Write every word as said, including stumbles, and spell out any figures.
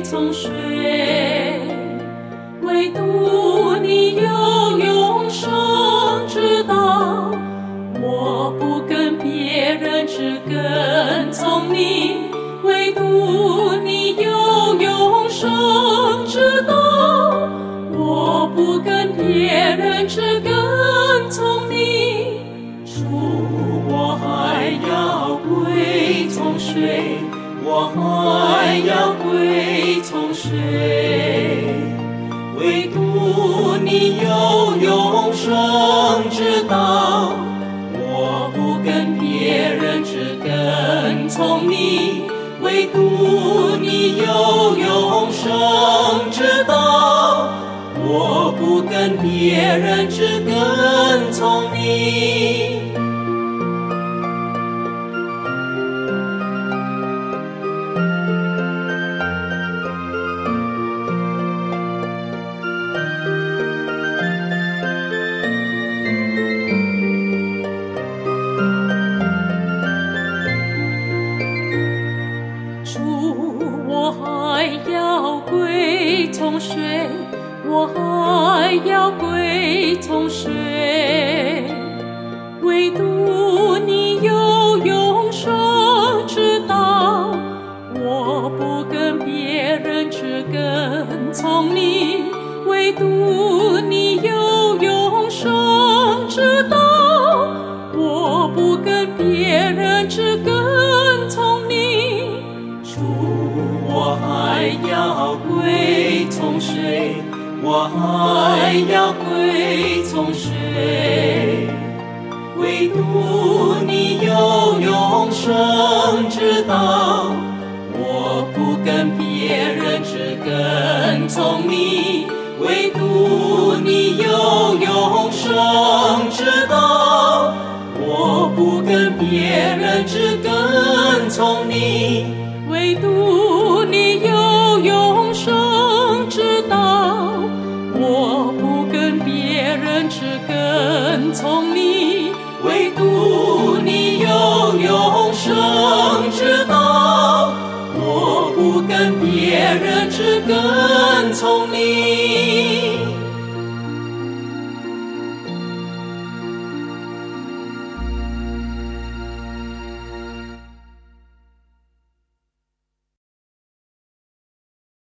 从谁？唯独你有永生之道，我不跟别人只跟从你。唯独你有永生之道，我不跟别人只跟从你。主，我还要归从谁？我还要归从谁？唯独你有永生之道，我不跟别人只跟从你。唯独你有永生之道，我不跟别人只跟从你。我还要归从谁？我还要归从谁？唯独你有永生之道，我不跟别人只跟从你。唯独你有永生之道，我不跟别人只跟从你。主，我还要归从谁？我还要归从谁？唯独你有永生之道，我不跟别人只跟从你。唯独你有永生之道，我不跟别人只跟从你。唯独你有永生之道，我不跟别人只跟从你。唯独你有永生之道，我不跟别人只跟从你。